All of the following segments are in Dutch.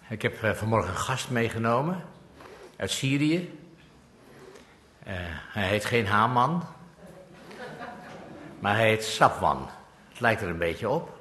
Ik heb vanmorgen een gast meegenomen uit Syrië. Hij heet geen Haman, maar hij heet Safwan. Het lijkt er een beetje op.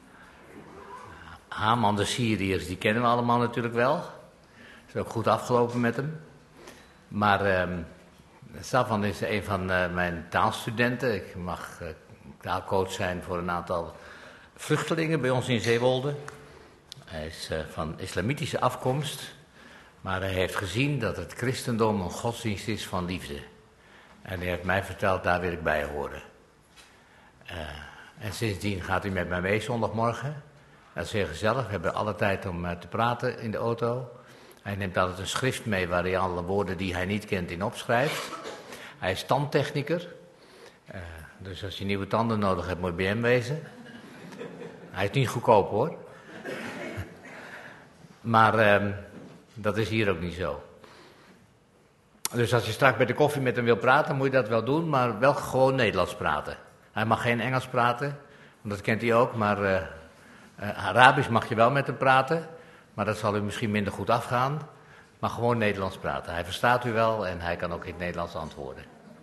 Haman, de Syriërs, die kennen we allemaal natuurlijk wel. Het is ook goed afgelopen met hem. Maar Safwan is een van mijn taalstudenten. Ik mag taalcoach zijn voor een aantal vluchtelingen bij ons in Zeewolde. Hij is van islamitische afkomst, maar hij heeft gezien dat het christendom een godsdienst is van liefde. En hij heeft mij verteld, daar wil ik bij horen. En sindsdien gaat hij met mij mee zondagmorgen. Dat is heel gezellig, we hebben alle tijd om te praten in de auto. Hij neemt altijd een schrift mee waar hij alle woorden die hij niet kent in opschrijft. Hij is tandtechniker, dus als je nieuwe tanden nodig hebt moet je bij hem wezen. Hij is niet goedkoop hoor. Maar dat is hier ook niet zo. Dus als je straks bij de koffie met hem wil praten, moet je dat wel doen, maar wel gewoon Nederlands praten. Hij mag geen Engels praten, want dat kent hij ook, maar Arabisch mag je wel met hem praten, maar dat zal u misschien minder goed afgaan. Maar gewoon Nederlands praten. Hij verstaat u wel en hij kan ook in het Nederlands antwoorden.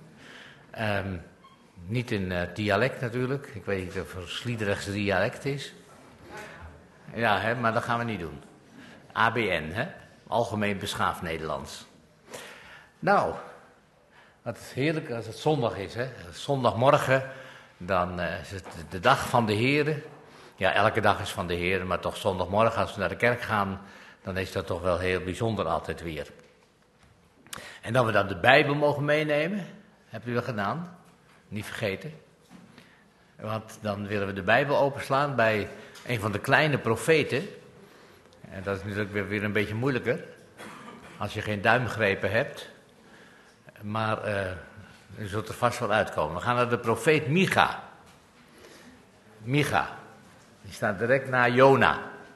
Niet in dialect natuurlijk, ik weet niet of het Sliedrechtse dialect is. Ja, hè, maar dat gaan we niet doen. ABN, hè? Algemeen Beschaafd Nederlands. Nou, wat heerlijk als het zondag is, hè? Zondagmorgen, dan is het de dag van de Heere. Ja, elke dag is van de Heere, maar toch zondagmorgen als we naar de kerk gaan, dan is dat toch wel heel bijzonder altijd weer. En dat we dan de Bijbel mogen meenemen, hebt u dat gedaan? Niet vergeten. Want dan willen we de Bijbel openslaan bij een van de kleine profeten. En dat is natuurlijk weer een beetje moeilijker, als je geen duimgrepen hebt. Maar u zult er vast wel uitkomen. We gaan naar de profeet Micha. Micha, die staat direct na Jona.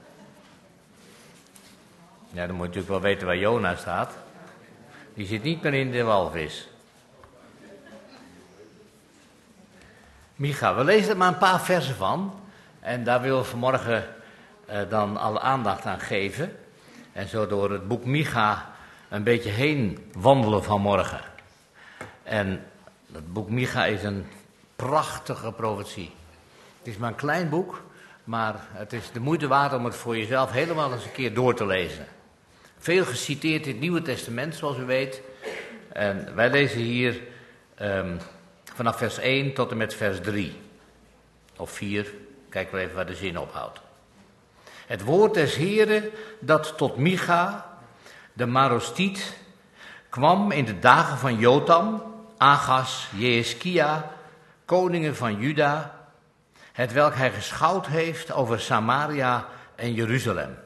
Ja, dan moet je natuurlijk wel weten waar Jona staat. Die zit niet meer in de walvis. Micha, we lezen er maar een paar versen van. En daar willen we vanmorgen dan alle aandacht aan geven. En zo door het boek Micha een beetje heen wandelen vanmorgen. En het boek Micha is een prachtige profetie. Het is maar een klein boek, maar het is de moeite waard om het voor jezelf helemaal eens een keer door te lezen. Veel geciteerd in het Nieuwe Testament, zoals u weet. En wij lezen hier vanaf vers 1 tot en met vers 3. Of 4, kijk wel even waar de zin ophoudt. Het woord des Heeren dat tot Micha, de Marostiet, kwam in de dagen van Jotam, Agas, Jehiskia, koningen van Juda, hetwelk hij geschouwd heeft over Samaria en Jeruzalem.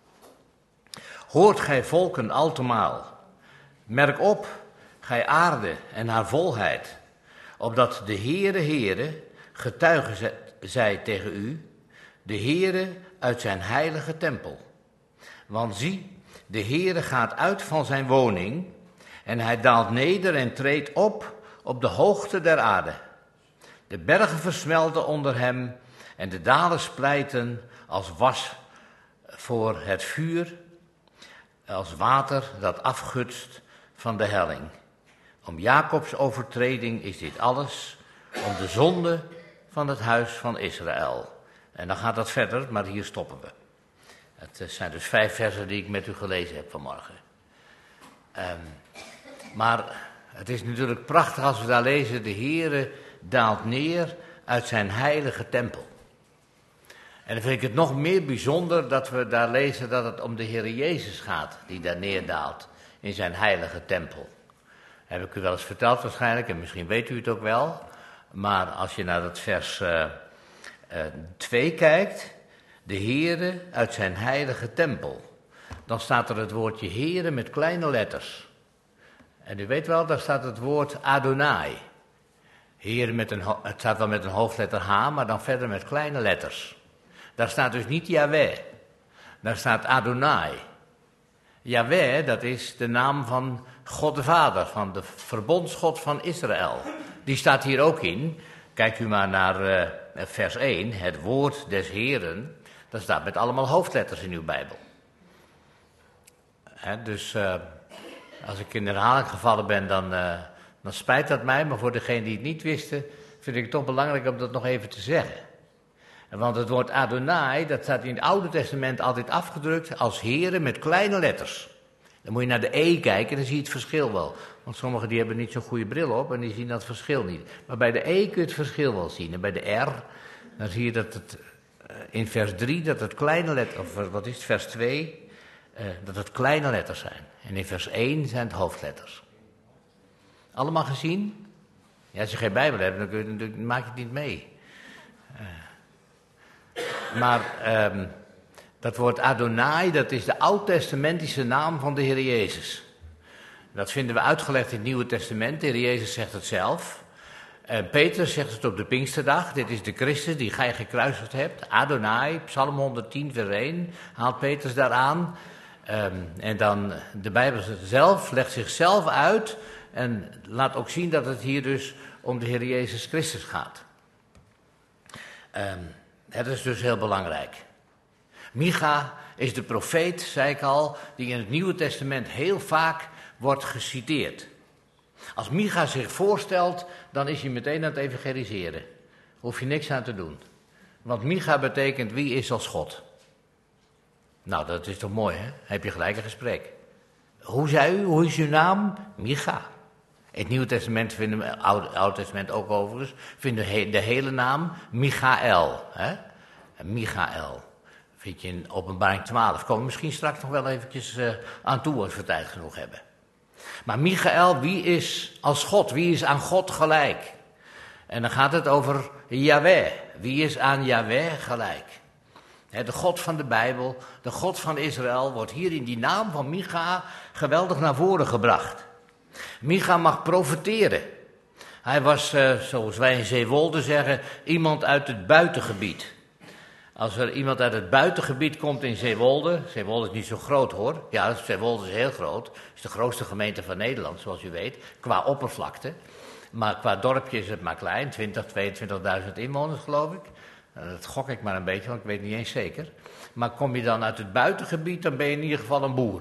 Hoort gij volken altemaal, merk op, gij aarde en haar volheid, opdat de Heere getuige zij tegen u, de Heere uit zijn heilige tempel. Want zie, de Heere gaat uit van zijn woning en hij daalt neder en treedt op de hoogte der aarde. De bergen versmelten onder hem en de dalen splijten als was voor het vuur, als water dat afgutst van de helling. Om Jacobs overtreding is dit alles, om de zonde van het huis van Israël. En dan gaat dat verder, maar hier stoppen we. Het zijn dus 5 versen die ik met u gelezen heb vanmorgen. Maar het is natuurlijk prachtig als we daar lezen, de Heere daalt neer uit zijn heilige tempel. En dan vind ik het nog meer bijzonder dat we daar lezen dat het om de Heere Jezus gaat, die daar neerdaalt in zijn heilige tempel. Heb ik u wel eens verteld waarschijnlijk, en misschien weet u het ook wel. Maar als je naar het vers 2 kijkt, de Heere uit zijn heilige tempel. Dan staat er het woordje Heere met kleine letters. En u weet wel, daar staat het woord Adonai. Heere het staat wel met een hoofdletter H, maar dan verder met kleine letters. Daar staat dus niet Yahweh, daar staat Adonai. Yahweh, dat is de naam van God de Vader, van de verbondsgod van Israël. Die staat hier ook in. Kijkt u maar naar vers 1, het woord des Heeren. Dat staat met allemaal hoofdletters in uw Bijbel. Dus als ik in herhaling gevallen ben, dan spijt dat mij. Maar voor degenen die het niet wisten, vind ik het toch belangrijk om dat nog even te zeggen. Want het woord Adonai, dat staat in het Oude Testament altijd afgedrukt als Heere met kleine letters. Dan moet je naar de E kijken, dan zie je het verschil wel. Want sommigen die hebben niet zo'n goede bril op en die zien dat verschil niet. Maar bij de E kun je het verschil wel zien. En bij de R, dan zie je dat het in vers 3, dat het kleine letters, of wat is het, vers 2, dat het kleine letters zijn. En in vers 1 zijn het hoofdletters. Allemaal gezien? Ja, als je geen Bijbel hebt, dan maak je het niet mee. Maar dat woord Adonai, dat is de oud-testamentische naam van de Heer Jezus. Dat vinden we uitgelegd in het Nieuwe Testament. De Heer Jezus zegt het zelf. Petrus zegt het op de Pinksterdag. Dit is de Christus die gij gekruisigd hebt. Adonai, Psalm 110 vers 1, haalt Petrus daaraan. En dan de Bijbel zelf legt zichzelf uit en laat ook zien dat het hier dus om de Heer Jezus Christus gaat. Dat is dus heel belangrijk. Micha is de profeet, zei ik al, die in het Nieuwe Testament heel vaak wordt geciteerd. Als Micha zich voorstelt, dan is hij meteen aan het evangeliseren. Hoef je niks aan te doen. Want Micha betekent wie is als God. Nou, dat is toch mooi, hè? Heb je gelijk een gesprek. Hoe zei u? Hoe is uw naam? Micha. In het Nieuwe Testament vinden we, Oude Testament ook overigens, vinden we de hele naam Michael. Hè? Michael. Vind je in Openbaring 12. Komen we misschien straks nog wel eventjes aan toe als we tijd genoeg hebben. Maar Michael, wie is als God? Wie is aan God gelijk? En dan gaat het over Yahweh. Wie is aan Yahweh gelijk? De God van de Bijbel, de God van Israël, wordt hier in die naam van Micha geweldig naar voren gebracht. Micha mag profeteren. Hij was, zoals wij in Zeewolde zeggen, iemand uit het buitengebied. Als er iemand uit het buitengebied komt in Zeewolde, Zeewolde is niet zo groot hoor, ja, Zeewolde is heel groot, het is de grootste gemeente van Nederland, zoals u weet, qua oppervlakte. Maar qua dorpje is het maar klein, 22.000 inwoners geloof ik. Dat gok ik maar een beetje, want ik weet niet eens zeker. Maar kom je dan uit het buitengebied, dan ben je in ieder geval een boer.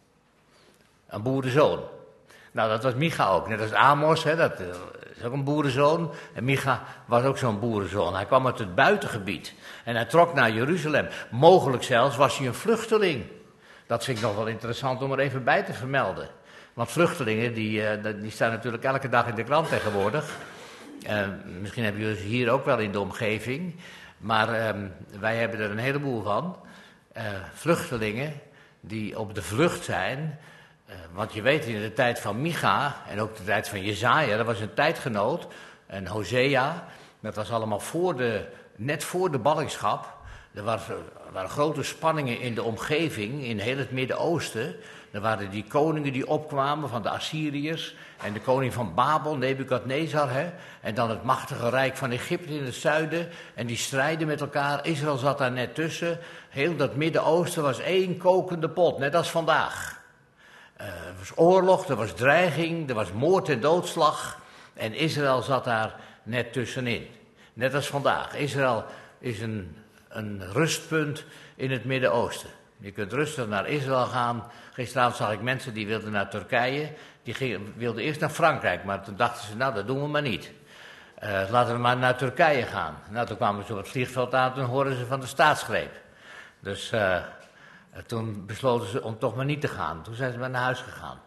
Een boerenzoon. Nou, dat was Micha ook, net als Amos, hè, dat is ook een boerenzoon. En Micha was ook zo'n boerenzoon. Hij kwam uit het buitengebied en hij trok naar Jeruzalem. Mogelijk zelfs was hij een vluchteling. Dat vind ik nog wel interessant om er even bij te vermelden. Want vluchtelingen, die staan natuurlijk elke dag in de krant tegenwoordig. Misschien hebben jullie ze hier ook wel in de omgeving. Maar wij hebben er een heleboel van. Vluchtelingen die op de vlucht zijn. Want je weet, in de tijd van Micha en ook de tijd van Jezaja, dat was een tijdgenoot. En Hosea, dat was allemaal net voor de ballingschap. Er waren grote spanningen in de omgeving, in heel het Midden-Oosten. Er waren die koningen die opkwamen van de Assyriërs. En de koning van Babel, Nebukadnezar. En dan het machtige rijk van Egypte in het zuiden. En die strijden met elkaar. Israël zat daar net tussen. Heel dat Midden-Oosten was één kokende pot, net als vandaag. Er was oorlog, er was dreiging, er was moord en doodslag. En Israël zat daar net tussenin. Net als vandaag. Israël is een rustpunt in het Midden-Oosten. Je kunt rustig naar Israël gaan. Gisteravond zag ik mensen die wilden naar Turkije. Die wilden eerst naar Frankrijk, maar toen dachten ze, nou dat doen we maar niet. Laten we maar naar Turkije gaan. Nou, toen kwamen ze op het vliegveld aan, toen hoorden ze van de staatsgreep. Dus toen besloten ze om toch maar niet te gaan. Toen zijn ze maar naar huis gegaan.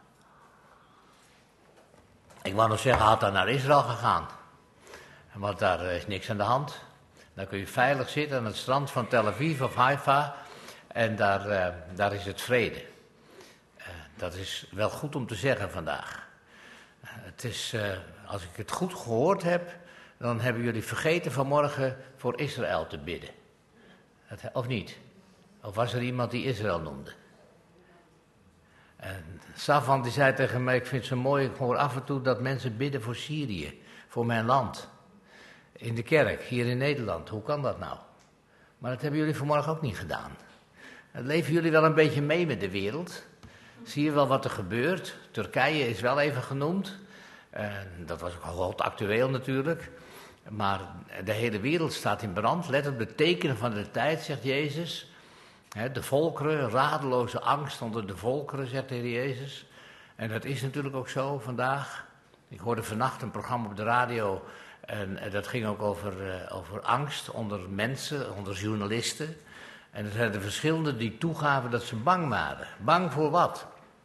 Ik wou nog zeggen, had dan naar Israël gegaan. Want daar is niks aan de hand. Dan kun je veilig zitten aan het strand van Tel Aviv of Haifa. En daar is het vrede. Dat is wel goed om te zeggen vandaag. Het is, als ik het goed gehoord heb, dan hebben jullie vergeten vanmorgen voor Israël te bidden. Of niet? Of was er iemand die Israël noemde? En Savan die zei tegen mij, ik vind het zo mooi, ik hoor af en toe dat mensen bidden voor Syrië, voor mijn land. In de kerk, hier in Nederland. Hoe kan dat nou? Maar dat hebben jullie vanmorgen ook niet gedaan. Leven jullie wel een beetje mee met de wereld? Zie je wel wat er gebeurt? Turkije is wel even genoemd. Dat was ook al actueel natuurlijk. Maar de hele wereld staat in brand. Let op de tekenen van de tijd, zegt Jezus. De volkeren, radeloze angst onder de volkeren, zegt de Heer Jezus. En dat is natuurlijk ook zo vandaag. Ik hoorde vannacht een programma op de radio en dat ging ook over angst onder mensen, onder journalisten. En er zijn er verschillende die toegaven dat ze bang waren. Bang voor wat?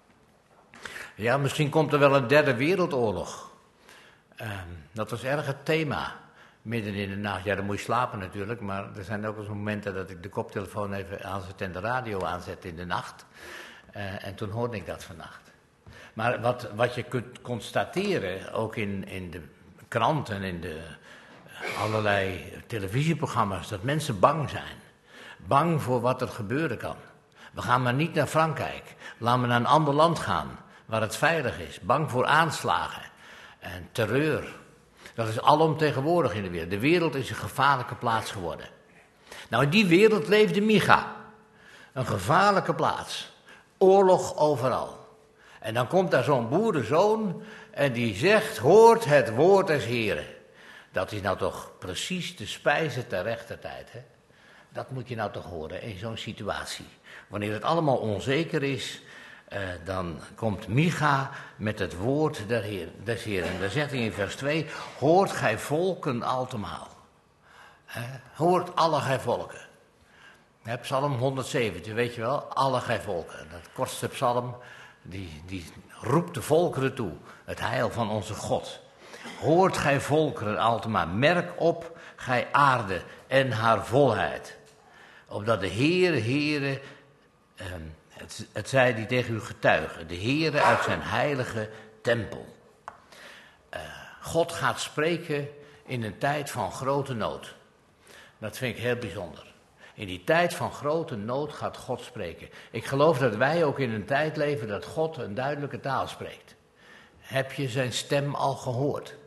Ja, misschien komt er wel een derde wereldoorlog. Dat was erg het thema. Midden in de nacht. Ja, dan moet je slapen natuurlijk, maar er zijn ook eens momenten dat ik de koptelefoon even aanzet en de radio aanzet in de nacht. En toen hoorde ik dat vannacht. Maar wat je kunt constateren, ook in de kranten en in de allerlei televisieprogramma's, dat mensen bang zijn. Bang voor wat er gebeuren kan. We gaan maar niet naar Frankrijk. Laten we naar een ander land gaan, waar het veilig is. Bang voor aanslagen en terreur. Dat is alomtegenwoordig in de wereld. De wereld is een gevaarlijke plaats geworden. Nou, in die wereld leefde Micha. Een gevaarlijke plaats. Oorlog overal. En dan komt daar zo'n boerenzoon en die zegt, hoort het woord des Heren. Dat is nou toch precies de spijze ter rechter tijd, hè? Dat moet je nou toch horen in zo'n situatie. Wanneer het allemaal onzeker is, dan komt Micha met het woord des Heeren. En dan zegt hij in vers 2, hoort gij volken altemaal. Hoort alle gij volken. Psalm 117, weet je wel, alle gij volken. Dat kortste psalm, die roept de volkeren toe, het heil van onze God. Hoort gij volkeren altemaal, merk op gij aarde en haar volheid. Opdat de Heere, het zij die tegen u getuigen, de Heere uit zijn heilige tempel. God gaat spreken in een tijd van grote nood. Dat vind ik heel bijzonder. In die tijd van grote nood gaat God spreken. Ik geloof dat wij ook in een tijd leven dat God een duidelijke taal spreekt. Heb je zijn stem al gehoord?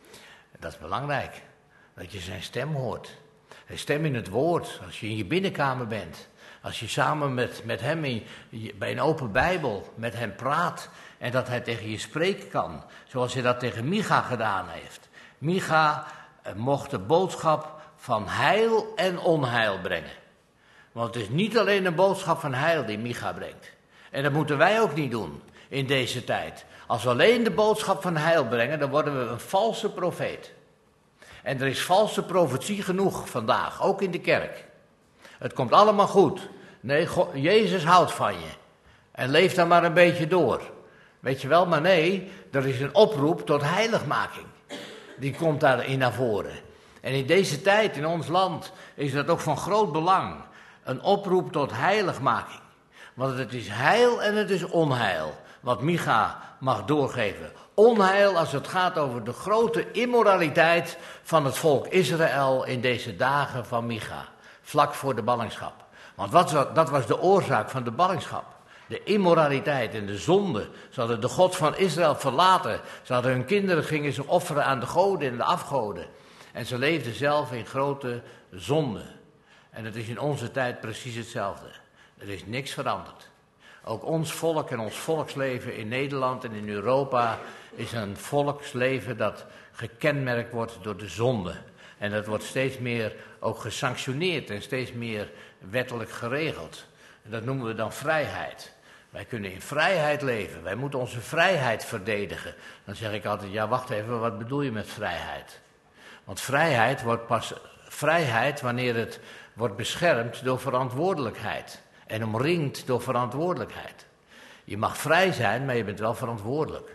Dat is belangrijk, dat je zijn stem hoort. Zijn stem in het woord, als je in je binnenkamer bent. Als je samen met hem bij een open Bijbel met hem praat en dat hij tegen je spreken kan. Zoals hij dat tegen Micha gedaan heeft. Micha mocht de boodschap van heil en onheil brengen. Want het is niet alleen een boodschap van heil die Micha brengt. En dat moeten wij ook niet doen in deze tijd. Als we alleen de boodschap van heil brengen, dan worden we een valse profeet. En er is valse profetie genoeg vandaag, ook in de kerk. Het komt allemaal goed. Nee, Jezus houdt van je. En leef dan maar een beetje door. Weet je wel, maar nee, er is een oproep tot heiligmaking. Die komt daarin naar voren. En in deze tijd, in ons land, is dat ook van groot belang. Een oproep tot heiligmaking. Want het is heil en het is onheil, wat Micha mag doorgeven. Onheil als het gaat over de grote immoraliteit van het volk Israël in deze dagen van Micha. Vlak voor de ballingschap. Want dat was de oorzaak van de ballingschap. De immoraliteit en de zonde. Ze hadden de God van Israël verlaten. Ze hadden hun kinderen, gingen ze offeren aan de goden en de afgoden. En ze leefden zelf in grote zonde. En het is in onze tijd precies hetzelfde. Er is niks veranderd. Ook ons volk en ons volksleven in Nederland en in Europa is een volksleven dat gekenmerkt wordt door de zonde. En dat wordt steeds meer ook gesanctioneerd en steeds meer wettelijk geregeld. En dat noemen we dan vrijheid. Wij kunnen in vrijheid leven. Wij moeten onze vrijheid verdedigen. Dan zeg ik altijd, ja wacht even, wat bedoel je met vrijheid? Want vrijheid wordt pas vrijheid wanneer het wordt beschermd door verantwoordelijkheid. En omringd door verantwoordelijkheid. Je mag vrij zijn, maar je bent wel verantwoordelijk.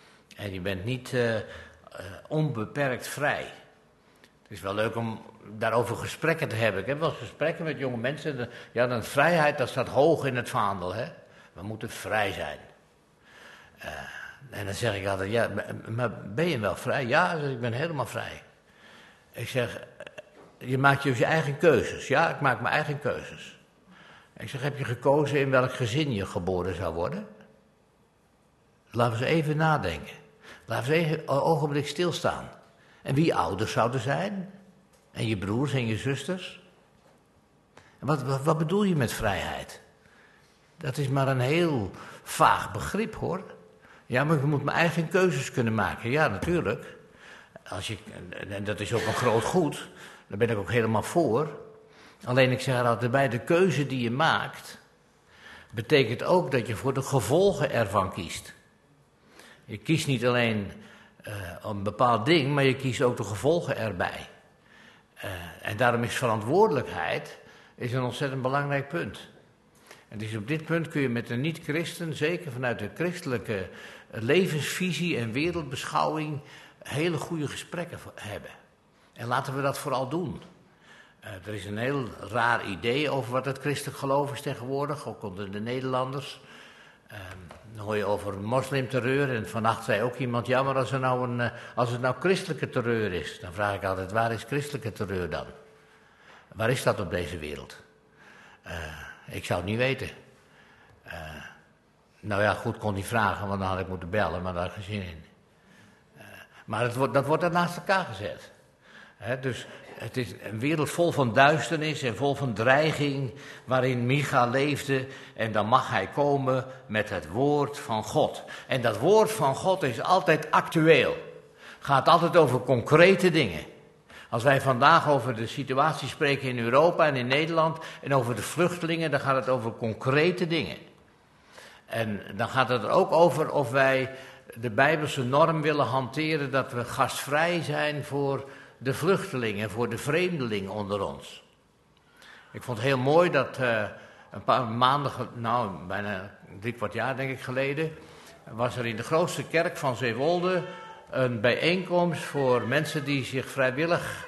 En je bent niet onbeperkt vrij. Het is wel leuk om daarover gesprekken te hebben. Ik heb wel eens gesprekken met jonge mensen. Ja, dan vrijheid, dat staat hoog in het vaandel. Hè? We moeten vrij zijn. En dan zeg ik altijd, ja, maar ben je wel vrij? Ja, ik ben helemaal vrij. Ik zeg, je maakt je eigen keuzes. Ja, ik maak mijn eigen keuzes. Ik zeg, heb je gekozen in welk gezin je geboren zou worden? Laten we eens even nadenken. Laten we eens even een ogenblik stilstaan. En wie ouders zouden zijn? En je broers en je zusters? En wat bedoel je met vrijheid? Dat is maar een heel vaag begrip, hoor. Ja, maar ik moet mijn eigen keuzes kunnen maken. Ja, natuurlijk. En dat is ook een groot goed. Daar ben ik ook helemaal voor. Alleen ik zeg er altijd bij, de keuze die je maakt, betekent ook dat je voor de gevolgen ervan kiest. Je kiest niet alleen een bepaald ding, maar je kiest ook de gevolgen erbij. En daarom is verantwoordelijkheid een ontzettend belangrijk punt. En dus op dit punt kun je met een niet-christen, zeker vanuit de christelijke levensvisie en wereldbeschouwing, hele goede gesprekken hebben. En laten we dat vooral doen. Er is een heel raar idee over wat het christelijk geloof is tegenwoordig, ook onder de Nederlanders. Dan hoor je over moslimterreur en vannacht zei ook iemand, ja, maar als het nou christelijke terreur is, dan vraag ik altijd, waar is christelijke terreur dan? Waar is dat op deze wereld? Ik zou het niet weten. Nou ja, goed, kon hij vragen, want dan had ik moeten bellen, maar daar had ik geen zin in. Maar dat wordt dan naast elkaar gezet. Dus het is een wereld vol van duisternis en vol van dreiging, waarin Micha leefde. En dan mag hij komen met het woord van God. En dat woord van God is altijd actueel. Gaat altijd over concrete dingen. Als wij vandaag over de situatie spreken in Europa en in Nederland en over de vluchtelingen, dan gaat het over concrete dingen. En dan gaat het er ook over of wij de Bijbelse norm willen hanteren dat we gastvrij zijn voor de vluchtelingen, voor de vreemdeling onder ons. Ik vond het heel mooi dat een paar maanden, bijna 3/4 jaar denk ik geleden, was er in de grootste kerk van Zeewolde een bijeenkomst voor mensen die zich vrijwillig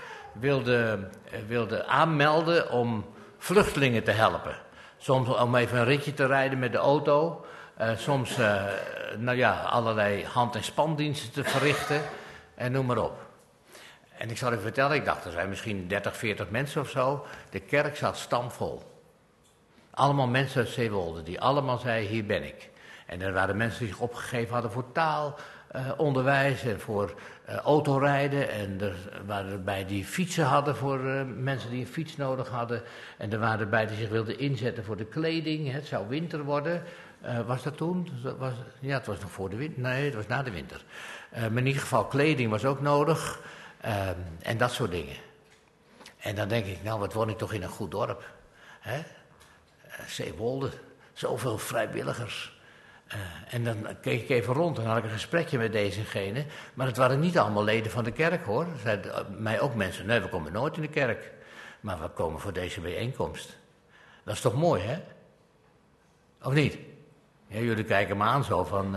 wilden aanmelden om vluchtelingen te helpen. Soms om even een ritje te rijden met de auto, soms allerlei hand- en spandiensten te verrichten en noem maar op. En ik zal u vertellen, ik dacht er zijn misschien 30, 40 mensen of zo. De kerk zat stampvol. Allemaal mensen uit Zeewolde die allemaal zeiden, hier ben ik. En er waren mensen die zich opgegeven hadden voor taalonderwijs en voor autorijden. En er waren erbij die fietsen hadden voor mensen die een fiets nodig hadden. En er waren erbij die zich wilden inzetten voor de kleding. Het zou winter worden. Was dat toen? Het was nog voor de winter. Nee, het was na de winter. Maar in ieder geval, kleding was ook nodig. En dat soort dingen. En dan denk ik, nou, wat woon ik toch in een goed dorp. Zeewolde, zoveel vrijwilligers. En dan keek ik even rond en had ik een gesprekje met dezegene. Maar het waren niet allemaal leden van de kerk, hoor. Er zeiden mij ook mensen, nee, we komen nooit in de kerk. Maar we komen voor deze bijeenkomst. Dat is toch mooi, hè? Of niet? Ja, jullie kijken me aan zo van...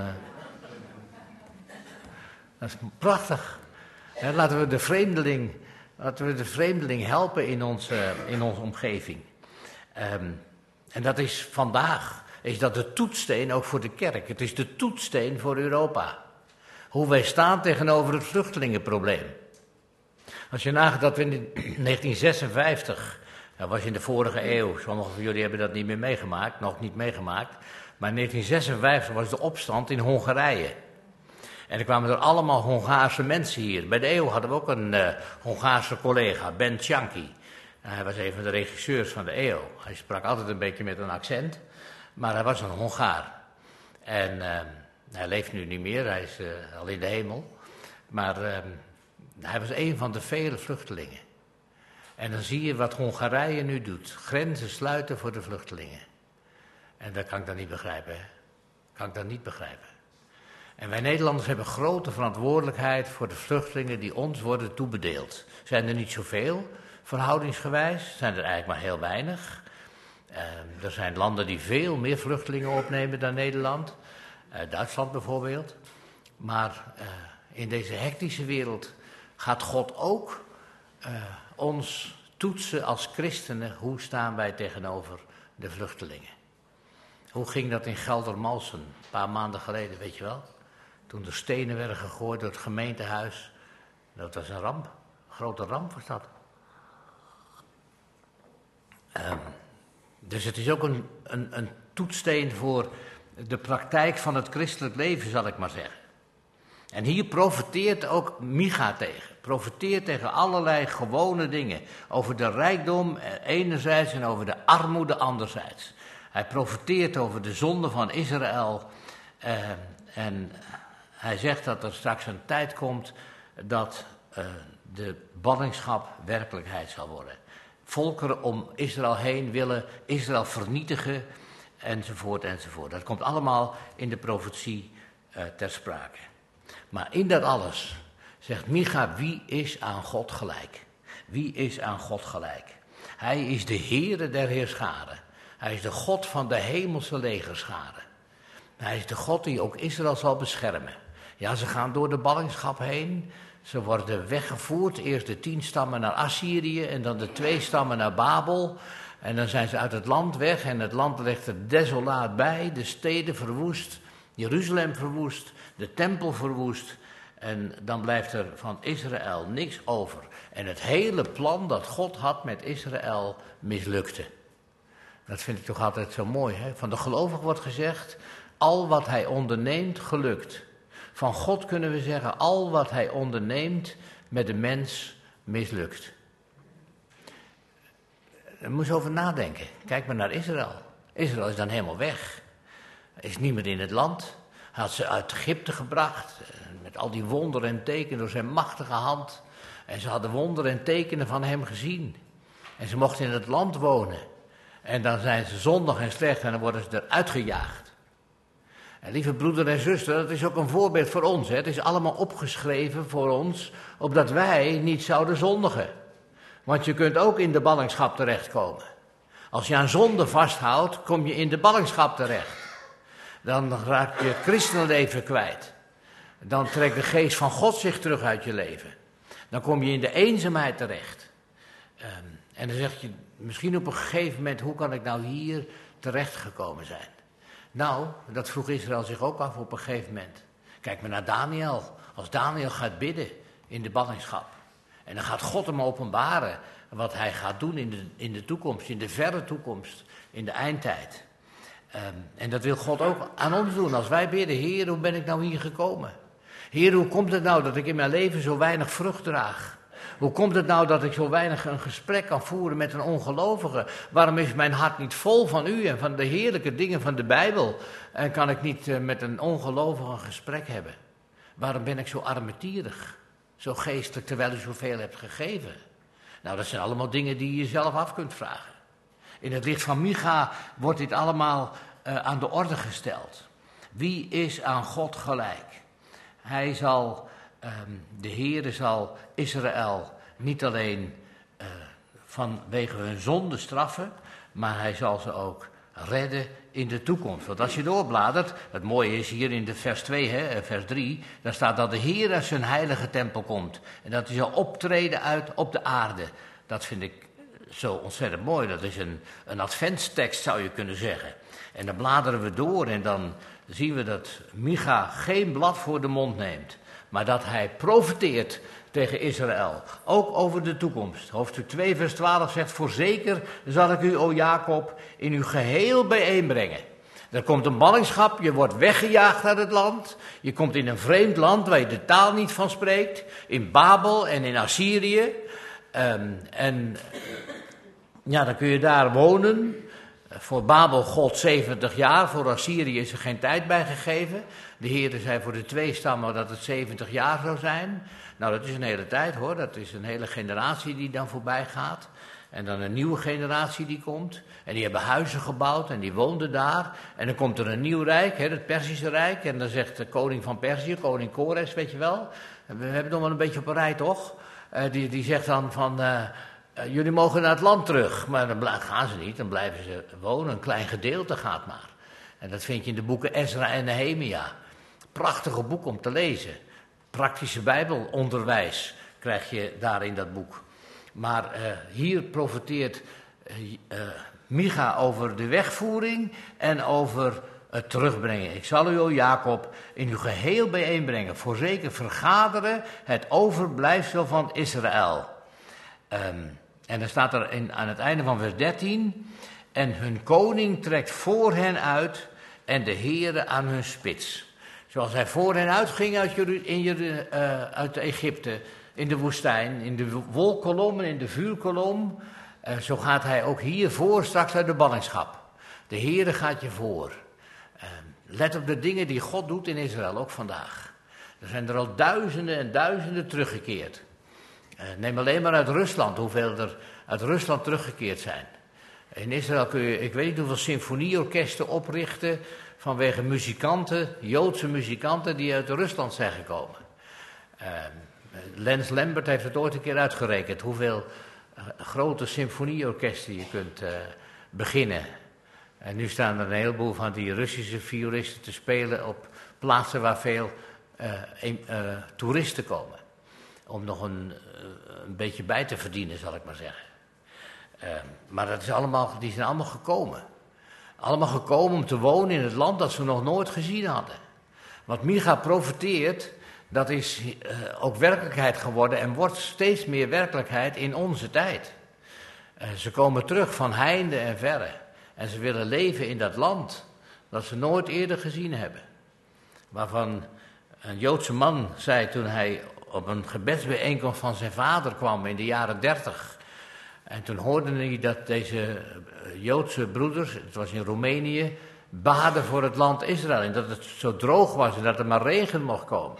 Dat is prachtig. Laten we de vreemdeling helpen in onze omgeving. En dat is vandaag, is dat de toetssteen ook voor de kerk. Het is de toetssteen voor Europa. Hoe wij staan tegenover het vluchtelingenprobleem. Als je nagaat dat we in 1956, dat was in de vorige eeuw, sommigen van jullie hebben dat niet meer meegemaakt, nog niet meegemaakt. Maar in 1956 was de opstand in Hongarije. En er kwamen er allemaal Hongaarse mensen hier. Bij de EO hadden we ook een Hongaarse collega, Ben Cianki. Hij was een van de regisseurs van de EO. Hij sprak altijd een beetje met een accent, maar hij was een Hongaar. En hij leeft nu niet meer, hij is al in de hemel. Maar hij was een van de vele vluchtelingen. En dan zie je wat Hongarije nu doet. Grenzen sluiten voor de vluchtelingen. En dat kan ik dan niet begrijpen, hè? Kan ik dan niet begrijpen. En wij Nederlanders hebben grote verantwoordelijkheid voor de vluchtelingen die ons worden toebedeeld. Zijn er niet zoveel, verhoudingsgewijs, zijn er eigenlijk maar heel weinig. Er zijn landen die veel meer vluchtelingen opnemen dan Nederland. Duitsland bijvoorbeeld. Maar in deze hectische wereld gaat God ook ons toetsen als christenen. Hoe staan wij tegenover de vluchtelingen? Hoe ging dat in Geldermalsen, een paar maanden geleden, weet je wel? Toen er stenen werden gegooid door het gemeentehuis. Dat was een ramp. Een grote ramp was dat. Dus het is ook een toetssteen voor de praktijk van het christelijk leven, zal ik maar zeggen. En hier profiteert ook Micha tegen. Profiteert tegen allerlei gewone dingen. Over de rijkdom enerzijds en over de armoede anderzijds. Hij profiteert over de zonde van Israël. En hij zegt dat er straks een tijd komt dat de ballingschap werkelijkheid zal worden. volkeren om Israël heen willen Israël vernietigen, enzovoort, enzovoort. Dat komt allemaal in de profetie ter sprake. Maar in dat alles zegt Micha, wie is aan God gelijk? Wie is aan God gelijk? Hij is de Heere der heerscharen. Hij is de God van de hemelse legerscharen. Hij is de God die ook Israël zal beschermen. Ja, ze gaan door de ballingschap heen. Ze worden weggevoerd. Eerst de 10 stammen naar Assyrië en dan de 2 stammen naar Babel. En dan zijn ze uit het land weg en het land ligt er desolaat bij. De steden verwoest, Jeruzalem verwoest, de tempel verwoest. En dan blijft er van Israël niks over. En het hele plan dat God had met Israël mislukte. Dat vind ik toch altijd zo mooi. Hè? Van de gelovige wordt gezegd, al wat hij onderneemt, gelukt. Van God kunnen we zeggen, al wat hij onderneemt met de mens, mislukt. Daar moet je over nadenken. Kijk maar naar Israël. Israël is dan helemaal weg. Hij is niet meer in het land. Hij had ze uit Egypte gebracht, met al die wonderen en tekenen door zijn machtige hand. En ze hadden wonderen en tekenen van hem gezien. En ze mochten in het land wonen. En dan zijn ze zondig en slecht en dan worden ze eruit gejaagd. En lieve broeder en zuster, dat is ook een voorbeeld voor ons. Hè? Het is allemaal opgeschreven voor ons, opdat wij niet zouden zondigen. Want je kunt ook in de ballingschap terechtkomen. Als je aan zonde vasthoudt, kom je in de ballingschap terecht. Dan raak je het christenleven kwijt. Dan trekt de geest van God zich terug uit je leven. Dan kom je in de eenzaamheid terecht. En dan zeg je misschien op een gegeven moment, hoe kan ik nou hier terechtgekomen zijn? Nou, dat vroeg Israël zich ook af op een gegeven moment. Kijk maar naar Daniel. Als Daniel gaat bidden in de ballingschap. En dan gaat God hem openbaren wat hij gaat doen in de toekomst, in de verre toekomst, in de eindtijd. En dat wil God ook aan ons doen. Als wij bidden, Heer, hoe ben ik nou hier gekomen? Heer, hoe komt het nou dat ik in mijn leven zo weinig vrucht draag? Hoe komt het nou dat ik zo weinig een gesprek kan voeren met een ongelovige? Waarom is mijn hart niet vol van u en van de heerlijke dingen van de Bijbel? En kan ik niet met een ongelovige een gesprek hebben? Waarom ben ik zo armetierig, zo geestelijk, terwijl u zoveel hebt gegeven? Nou, dat zijn allemaal dingen die je jezelf af kunt vragen. In het licht van Micha wordt dit allemaal aan de orde gesteld. Wie is aan God gelijk? Hij zal, de Heere zal Israël niet alleen vanwege hun zonde straffen, maar hij zal ze ook redden in de toekomst. Want als je doorbladert, het mooie is hier in de vers 2, vers 3, daar staat dat de Heer uit zijn heilige tempel komt. En dat hij zal optreden uit op de aarde. Dat vind ik zo ontzettend mooi. Dat is een adventstekst, zou je kunnen zeggen. En dan bladeren we door en dan zien we dat Micha geen blad voor de mond neemt, maar dat hij profeteert tegen Israël, ook over de toekomst. Hoofdstuk 2 vers 12 zegt, voorzeker zal ik u, o Jacob, in uw geheel bijeenbrengen. Er komt een ballingschap, je wordt weggejaagd uit het land, je komt in een vreemd land waar je de taal niet van spreekt, in Babel en in Assyrië, en ja, dan kun je daar wonen. Voor Babel gold 70 jaar, voor Assyrië is er geen tijd bij gegeven. De Heer zei voor de 2 stammen dat het 70 jaar zou zijn. Nou, dat is een hele tijd hoor, dat is een hele generatie die dan voorbij gaat. En dan een nieuwe generatie die komt. En die hebben huizen gebouwd en die woonden daar. En dan komt er een nieuw rijk, het Perzische Rijk. En dan zegt de koning van Perzië, koning Kores, weet je wel. We hebben het nog wel een beetje op een rij, toch? Die zegt dan van, jullie mogen naar het land terug. Maar dan gaan ze niet, dan blijven ze wonen. Een klein gedeelte gaat maar. En dat vind je in de boeken Ezra en Nehemia. Prachtige boek om te lezen. Praktische Bijbelonderwijs krijg je daar in dat boek. Maar hier profeteert Micha over de wegvoering en over het terugbrengen. Ik zal u, o Jacob, in uw geheel bijeenbrengen. Voorzeker vergaderen het overblijfsel van Israël. En dan staat er aan het einde van vers 13... En hun koning trekt voor hen uit en de Heere aan hun spits. Zoals hij voor hen uitging uit Egypte, in de woestijn, in de wolkolom en in de vuurkolom. Zo gaat hij ook hier voor, straks uit de ballingschap. De Heere gaat je voor. Let op de dingen die God doet in Israël, ook vandaag. Er zijn er al duizenden en duizenden teruggekeerd. Neem alleen maar uit Rusland, hoeveel er uit Rusland teruggekeerd zijn. In Israël kun je, ik weet niet hoeveel symfonieorkesten oprichten vanwege muzikanten, Joodse muzikanten die uit Rusland zijn gekomen. Lens Lambert heeft het ooit een keer uitgerekend, hoeveel grote symfonieorkesten je kunt beginnen. En nu staan er een heleboel van die Russische violisten te spelen op plaatsen waar veel toeristen komen. Om nog een beetje bij te verdienen, zal ik maar zeggen. Maar die zijn allemaal gekomen. Allemaal gekomen om te wonen in het land dat ze nog nooit gezien hadden. Wat Micha profeteert, dat is ook werkelijkheid geworden en wordt steeds meer werkelijkheid in onze tijd. Ze komen terug van heinde en verre. En ze willen leven in dat land dat ze nooit eerder gezien hebben. Waarvan een Joodse man zei toen hij op een gebedsbijeenkomst van zijn vader kwam in de jaren 30. En toen hoorde hij dat deze Joodse broeders, het was in Roemenië, baden voor het land Israël. En dat het zo droog was en dat er maar regen mocht komen.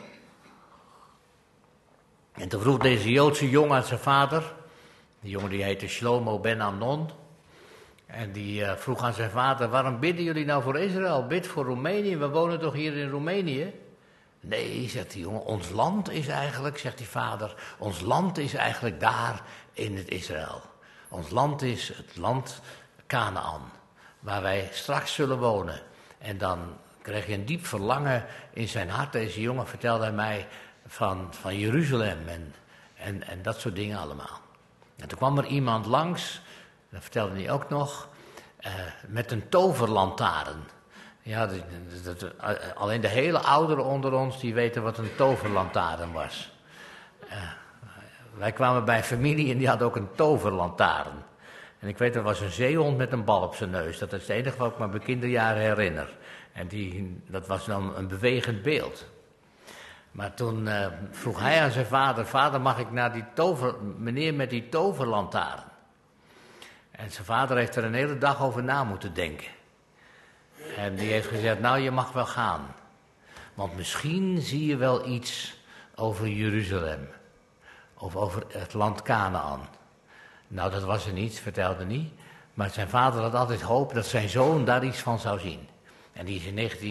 En toen vroeg deze Joodse jongen aan zijn vader, die jongen die heette Shlomo ben Amnon. En die vroeg aan zijn vader, waarom bidden jullie nou voor Israël? Bid voor Roemenië, we wonen toch hier in Roemenië? Nee, zegt die jongen, ons land is eigenlijk, zegt die vader, ons land is eigenlijk daar in het Israël. Ons land is het land Kanaan, waar wij straks zullen wonen. En dan kreeg je een diep verlangen in zijn hart. Deze jongen vertelde hij mij van Jeruzalem en dat soort dingen allemaal. En toen kwam er iemand langs, dat vertelde hij ook nog, met een toverlantaarn. Ja, alleen de hele ouderen onder ons, die weten wat een toverlantaarn was. Wij kwamen bij een familie en die had ook een toverlantaarn. En ik weet, er was een zeehond met een bal op zijn neus. Dat is het enige wat ik me aan mijn kinderjaren herinner. En dat was dan een bewegend beeld. Maar toen vroeg hij aan zijn vader, vader, mag ik naar die meneer met die toverlantaarn? En zijn vader heeft er een hele dag over na moeten denken. En die heeft gezegd, nou, je mag wel gaan. Want misschien zie je wel iets over Jeruzalem. Of over het land Kanaan. Nou, dat was er niet, vertelde niet. Maar zijn vader had altijd hoop dat zijn zoon daar iets van zou zien. En die is in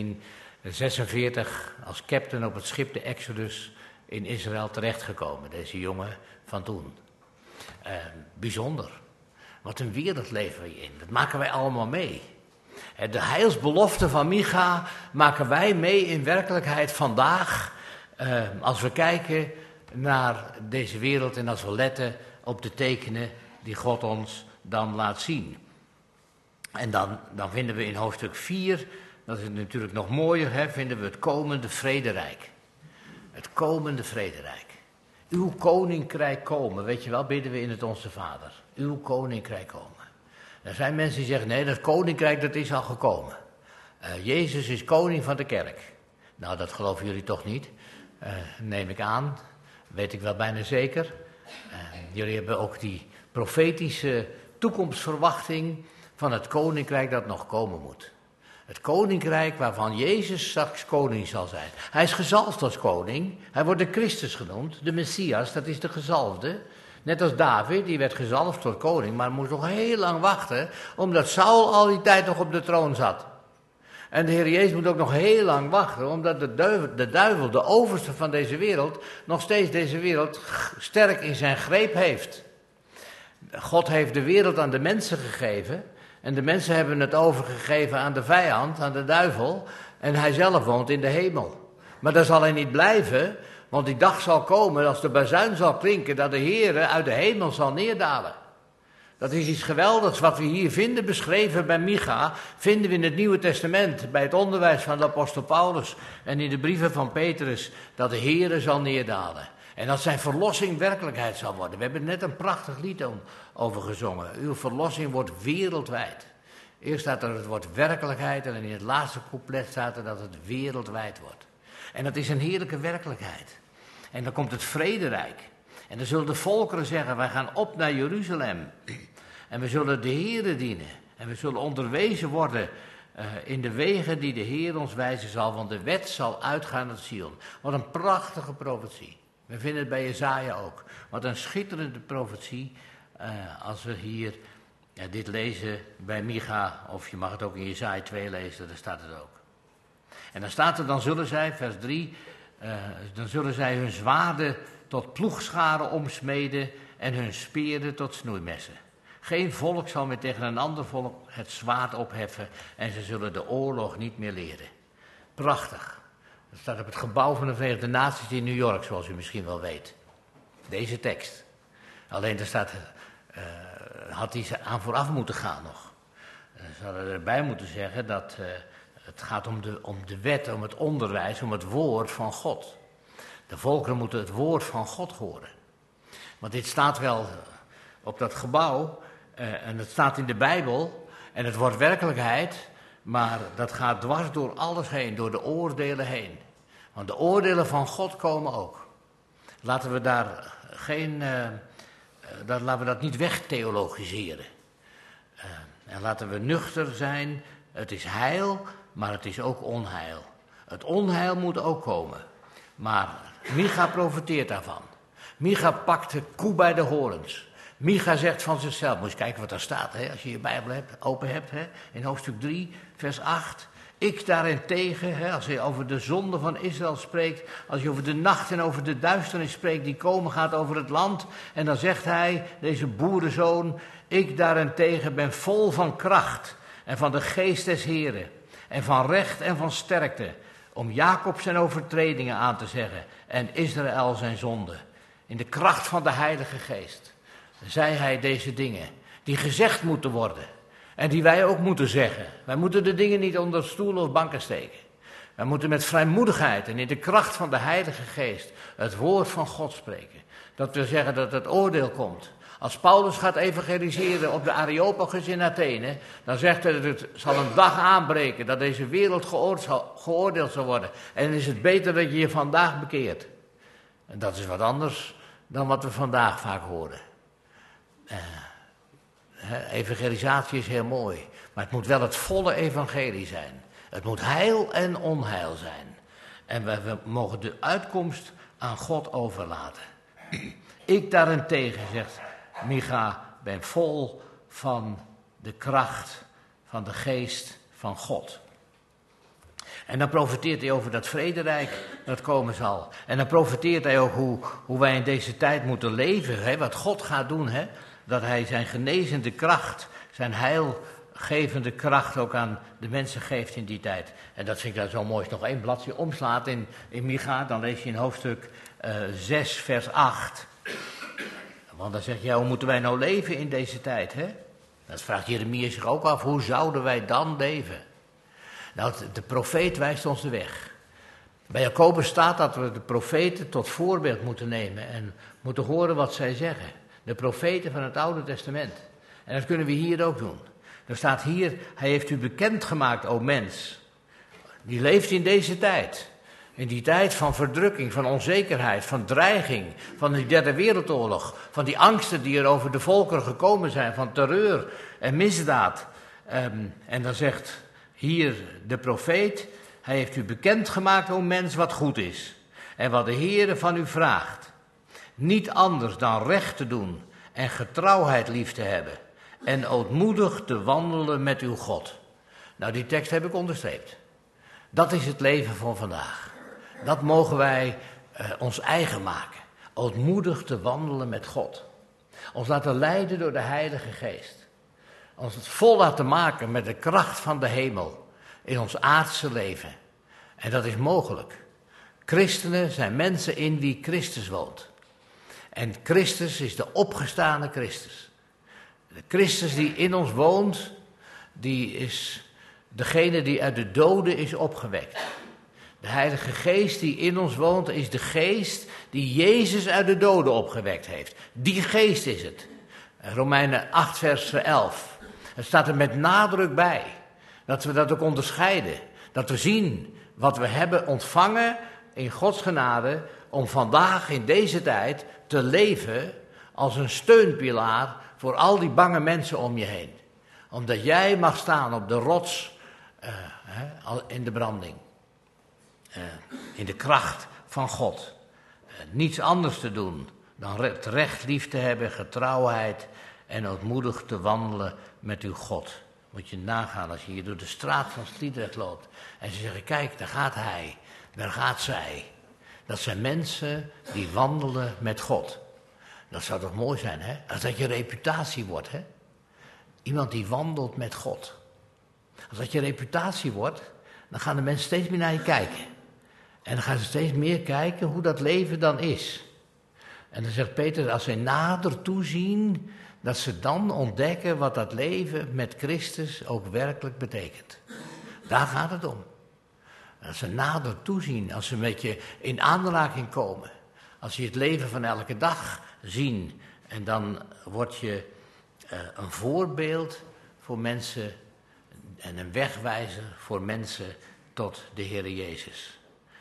1946 als captain op het schip de Exodus in Israël terechtgekomen. Deze jongen van toen. Bijzonder. Wat een wereld leven we in. Dat maken wij allemaal mee. De heilsbelofte van Micha maken wij mee in werkelijkheid vandaag. Als we kijken naar deze wereld en als we letten op de tekenen die God ons dan laat zien. En dan vinden we in hoofdstuk 4, dat is natuurlijk nog mooier, vinden we het komende vrederijk. Het komende vrederijk. Uw koninkrijk komen, weet je wel, bidden we in het Onze Vader. Uw koninkrijk komen. Er zijn mensen die zeggen, nee, dat koninkrijk dat is al gekomen. Jezus is koning van de kerk. Nou, dat geloven jullie toch niet, neem ik aan. Weet ik wel bijna zeker. Jullie hebben ook die profetische toekomstverwachting van het koninkrijk dat nog komen moet. Het koninkrijk waarvan Jezus straks koning zal zijn. Hij is gezalfd als koning. Hij wordt de Christus genoemd, de Messias, dat is de gezalfde. Net als David, die werd gezalfd tot koning, maar moest nog heel lang wachten, omdat Saul al die tijd nog op de troon zat. En de Heer Jezus moet ook nog heel lang wachten, omdat de duivel, de overste van deze wereld, nog steeds deze wereld sterk in zijn greep heeft. God heeft de wereld aan de mensen gegeven en de mensen hebben het overgegeven aan de vijand, aan de duivel, en hij zelf woont in de hemel. Maar dat zal hij niet blijven, want die dag zal komen als de bazuin zal klinken dat de Heer uit de hemel zal neerdalen. Dat is iets geweldigs wat we hier vinden beschreven bij Micha, vinden we in het Nieuwe Testament, bij het onderwijs van de apostel Paulus en in de brieven van Petrus, dat de Heer zal neerdalen. En dat zijn verlossing werkelijkheid zal worden. We hebben net een prachtig lied over gezongen. Uw verlossing wordt wereldwijd. Eerst staat er het woord werkelijkheid en in het laatste couplet staat er dat het wereldwijd wordt. En dat is een heerlijke werkelijkheid. En dan komt het vrederijk. En dan zullen de volkeren zeggen, wij gaan op naar Jeruzalem. En we zullen de Heere dienen. En we zullen onderwezen worden in de wegen die de Heer ons wijzen zal. Want de wet zal uitgaan uit Sion. Wat een prachtige profetie. We vinden het bij Jesaja ook. Wat een schitterende profetie als we hier dit lezen bij Micha, of je mag het ook in Jesaja 2 lezen, daar staat het ook. En dan staat er, dan zullen zij, vers 3, dan zullen zij hun zwaarden tot ploegscharen omsmeden en hun speren tot snoeimessen. Geen volk zal meer tegen een ander volk het zwaard opheffen en ze zullen de oorlog niet meer leren. Prachtig. Dat staat op het gebouw van de Verenigde Naties in New York, zoals u misschien wel weet. Deze tekst. Alleen daar staat, had hij aan vooraf moeten gaan nog. Ze hadden erbij moeten zeggen dat het gaat om de wet, om het onderwijs, om het woord van God. De volkeren moeten het woord van God horen. Want dit staat wel op dat gebouw en het staat in de Bijbel en het wordt werkelijkheid, maar dat gaat dwars door alles heen, door de oordelen heen. Want de oordelen van God komen ook. Laten we dat niet wegtheologiseren. En laten we nuchter zijn. Het is heil, maar het is ook onheil. Het onheil moet ook komen. Maar Micha profiteert daarvan. Micha pakt de koe bij de horens. Micha zegt van zichzelf, moet je kijken wat daar staat, hè, als je je Bijbel open hebt, hè, in hoofdstuk 3, vers 8. Ik daarentegen, hè, als hij over de zonde van Israël spreekt, als hij over de nacht en over de duisternis spreekt die komen gaat over het land. En dan zegt hij, deze boerenzoon, ik daarentegen ben vol van kracht en van de geest des Heren en van recht en van sterkte, om Jacob zijn overtredingen aan te zeggen en Israël zijn zonde. In de kracht van de Heilige Geest zei hij deze dingen die gezegd moeten worden. En die wij ook moeten zeggen. Wij moeten de dingen niet onder stoelen of banken steken. Wij moeten met vrijmoedigheid en in de kracht van de Heilige Geest het woord van God spreken. Dat wil zeggen dat het oordeel komt. Als Paulus gaat evangeliseren op de Areopagus in Athene, dan zegt hij dat het zal een dag aanbreken dat deze wereld geoordeeld zal worden. En dan is het beter dat je je vandaag bekeert. En dat is wat anders dan wat we vandaag vaak horen. Evangelisatie is heel mooi, maar het moet wel het volle evangelie zijn. Het moet heil en onheil zijn. En we mogen de uitkomst aan God overlaten. Ik daarentegen, zegt Micha, ben vol van de kracht van de geest van God. En dan profeteert hij over dat vrederijk dat komen zal. En dan profeteert hij ook hoe wij in deze tijd moeten leven, hè, wat God gaat doen, hè. Dat hij zijn genezende kracht, zijn heilgevende kracht ook aan de mensen geeft in die tijd. En dat vind ik dan zo mooi. Als je nog één bladje omslaat in Micha, dan lees je in hoofdstuk 6, vers 8. Want dan zeg je, hoe moeten wij nou leven in deze tijd? Hè? Dat vraagt Jeremia zich ook af, hoe zouden wij dan leven? Nou, de profeet wijst ons de weg. Bij Jacobus staat dat we de profeten tot voorbeeld moeten nemen en moeten horen wat zij zeggen. De profeten van het Oude Testament. En dat kunnen we hier ook doen. Er staat hier, hij heeft u bekendgemaakt, o mens. Die leeft in deze tijd. In die tijd van verdrukking, van onzekerheid, van dreiging, van die derde wereldoorlog. Van die angsten die er over de volkeren gekomen zijn, van terreur en misdaad. En dan zegt hier de profeet, hij heeft u bekendgemaakt, o mens, wat goed is. En wat de Heere van u vraagt. Niet anders dan recht te doen en getrouwheid lief te hebben en ootmoedig te wandelen met uw God. Nou, die tekst heb ik onderstreept. Dat is het leven van vandaag. Dat mogen wij ons eigen maken. Ootmoedig te wandelen met God. Ons laten leiden door de Heilige Geest. Ons het vol laten maken met de kracht van de hemel in ons aardse leven. En dat is mogelijk. Christenen zijn mensen in wie Christus woont. En Christus is de opgestane Christus. De Christus die in ons woont, die is degene die uit de doden is opgewekt. De Heilige Geest die in ons woont, is de geest die Jezus uit de doden opgewekt heeft. Die geest is het. Romeinen 8 vers 11. Het staat er met nadruk bij. Dat we dat ook onderscheiden. Dat we zien wat we hebben ontvangen in Gods genade om vandaag in deze tijd te leven als een steunpilaar voor al die bange mensen om je heen. Omdat jij mag staan op de rots in de branding. In de kracht van God. niets anders te doen dan het recht lief te hebben, getrouwheid en ootmoedig te wandelen met uw God. Moet je nagaan als je hier door de straat van Sliedrecht loopt en ze zeggen, kijk, daar gaat hij, daar gaat zij. Dat zijn mensen die wandelen met God. Dat zou toch mooi zijn, hè? Als dat je reputatie wordt, hè? Iemand die wandelt met God. Als dat je reputatie wordt, dan gaan de mensen steeds meer naar je kijken. En dan gaan ze steeds meer kijken hoe dat leven dan is. En dan zegt Peter, als zij nader toezien, dat ze dan ontdekken wat dat leven met Christus ook werkelijk betekent. Daar gaat het om. Als ze nader toezien, als ze met je in aanraking komen. Als je het leven van elke dag zien. En dan word je een voorbeeld voor mensen en een wegwijzer voor mensen tot de Heer Jezus.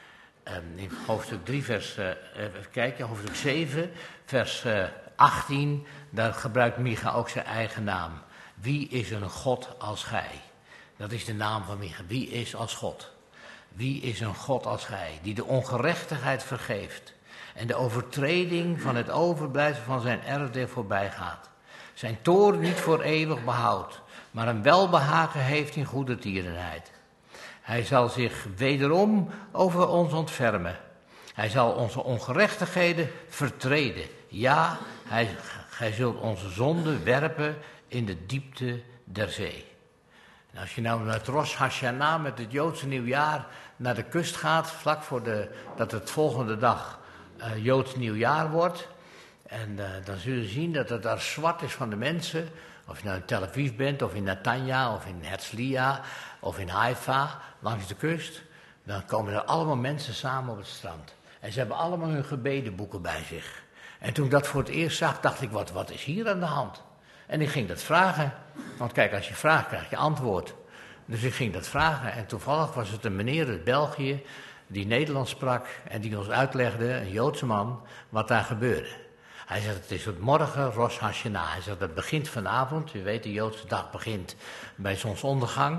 In hoofdstuk 3, even kijken, hoofdstuk 7, vers 18, daar gebruikt Micha ook zijn eigen naam. Wie is een God als gij? Dat is de naam van Micha. Wie is als God? Wie is een God als gij, die de ongerechtigheid vergeeft en de overtreding van het overblijfsel van zijn erfdeel voorbij gaat. Zijn toorn niet voor eeuwig behoudt, maar een welbehagen heeft in goede tierenheid. Hij zal zich wederom over ons ontfermen. Hij zal onze ongerechtigheden vertreden. Ja, gij zult onze zonden werpen in de diepte der zee. En als je nou met Rosh Hashanah, met het Joodse nieuwjaar, naar de kust gaat, vlak voor dat het volgende dag Joods nieuwjaar wordt. En dan zul je zien dat het daar zwart is van de mensen. Of je nou in Tel Aviv bent, of in Netanya, of in Herzliya, of in Haifa, langs de kust. Dan komen er allemaal mensen samen op het strand. En ze hebben allemaal hun gebedenboeken bij zich. En toen ik dat voor het eerst zag, dacht ik, wat is hier aan de hand? En ik ging dat vragen. Want kijk, als je vraagt, krijg je antwoord. Dus ik ging dat vragen. En toevallig was het een meneer uit België die Nederlands sprak en die ons uitlegde, een Joodse man, wat daar gebeurde. Hij zegt, het is het morgen Rosh Hashanah. Hij zegt, het begint vanavond. U weet, de Joodse dag begint bij zonsondergang.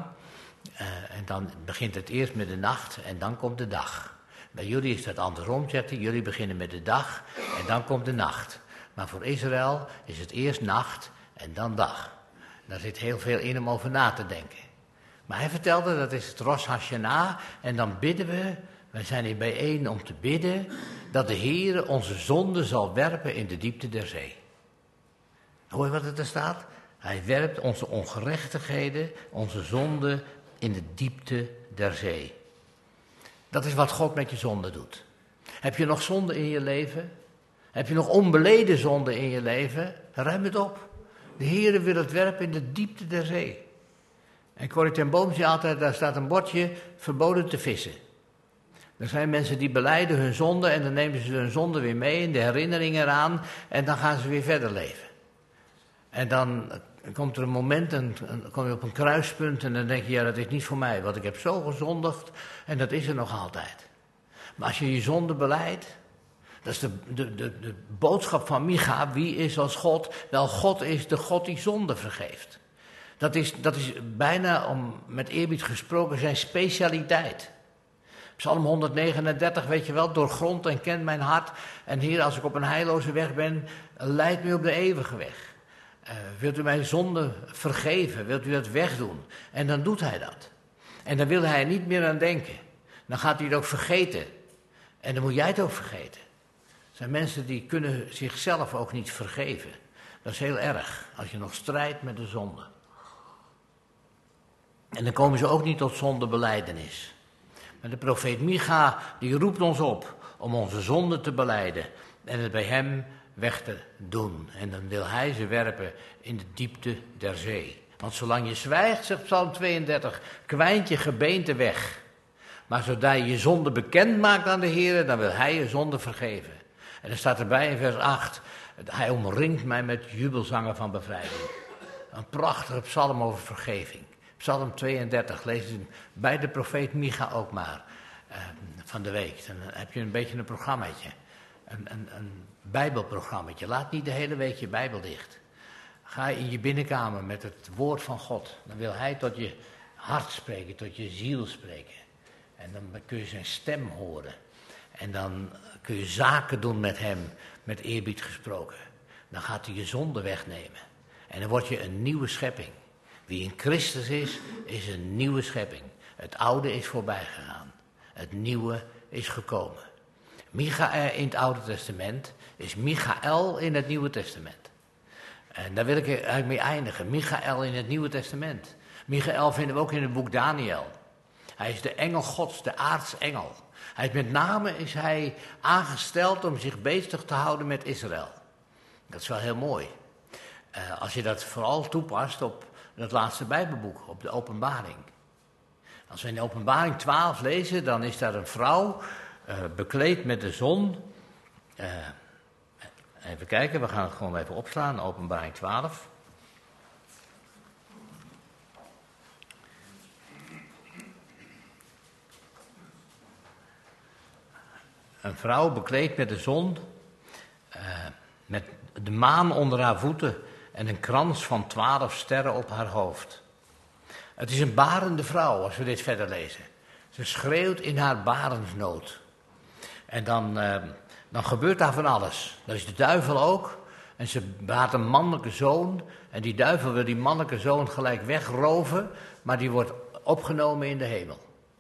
En dan begint het eerst met de nacht en dan komt de dag. Bij jullie is dat andersom, zegt hij. Jullie beginnen met de dag en dan komt de nacht. Maar voor Israël is het eerst nacht en dan dag. Daar zit heel veel in om over na te denken. Maar hij vertelde, dat is het Rosh Hashanah. En dan bidden we, wij zijn hier bijeen om te bidden, dat de Heer onze zonde zal werpen in de diepte der zee. Hoor je wat er staat? Hij werpt onze ongerechtigheden, onze zonde in de diepte der zee. Dat is wat God met je zonde doet. Heb je nog zonde in je leven? Heb je nog onbeleden zonde in je leven? Ruim het op. De Heer wil het werpen in de diepte der zee. En Corrie ten Boom zei altijd, daar staat een bordje, verboden te vissen. Er zijn mensen die belijden hun zonde en dan nemen ze hun zonde weer mee in de herinnering eraan en dan gaan ze weer verder leven. En dan komt er een moment en dan kom je op een kruispunt en dan denk je, ja, dat is niet voor mij, want ik heb zo gezondigd en dat is er nog altijd. Maar als je je zonde belijdt, dat is de boodschap van Micha, wie is als God? Wel, God is de God die zonde vergeeft. Dat is bijna, om met eerbied gesproken, zijn specialiteit. Psalm 139, weet je wel, doorgrond en kent mijn hart. En Heer, als ik op een heilloze weg ben, leid mij op de eeuwige weg. Wilt u mijn zonde vergeven? Wilt u dat wegdoen? En dan doet hij dat. En dan wil hij er niet meer aan denken. Dan gaat hij het ook vergeten. En dan moet jij het ook vergeten. Er zijn mensen die kunnen zichzelf ook niet vergeven. Dat is heel erg, als je nog strijdt met de zonde. En dan komen ze ook niet tot zondebelijdenis. Maar de profeet Micha, die roept ons op om onze zonde te belijden en het bij hem weg te doen. En dan wil hij ze werpen in de diepte der zee. Want zolang je zwijgt, zegt Psalm 32, kwijnt je gebeente weg. Maar zodra je je zonde bekend maakt aan de Heer, dan wil hij je zonde vergeven. En dan staat erbij in vers 8, hij omringt mij met jubelzangen van bevrijding. Een prachtige psalm over vergeving. Psalm 32, lees het bij de profeet Micha ook maar van de week. Dan heb je een beetje een programmaatje, een bijbelprogrammaatje. Laat niet de hele week je Bijbel dicht. Ga in je binnenkamer met het woord van God. Dan wil hij tot je hart spreken, tot je ziel spreken. En dan kun je zijn stem horen. En dan kun je zaken doen met hem, met eerbied gesproken. Dan gaat hij je zonde wegnemen. En dan word je een nieuwe schepping. Wie in Christus is een nieuwe schepping. Het oude is voorbij gegaan. Het nieuwe is gekomen. Michael in het Oude Testament is Michael in het Nieuwe Testament. En daar wil ik eigenlijk mee eindigen. Michael in het Nieuwe Testament. Michael vinden we ook in het boek Daniel. Hij is de engel Gods, de aartsengel. Met name is hij aangesteld om zich bezig te houden met Israël. Dat is wel heel mooi. Als je dat vooral toepast op het laatste Bijbelboek, op de Openbaring. Als we in de Openbaring 12 lezen, dan is daar een vrouw bekleed met de zon. Even kijken, we gaan het gewoon even opslaan, Openbaring 12. Een vrouw bekleed met de zon, met de maan onder haar voeten en een krans van 12 sterren op haar hoofd. Het is een barende vrouw, als we dit verder lezen. Ze schreeuwt in haar barensnood. En dan gebeurt daar van alles. Dat is de duivel ook. En ze baart een mannelijke zoon. En die duivel wil die mannelijke zoon gelijk wegroven. Maar die wordt opgenomen in de hemel.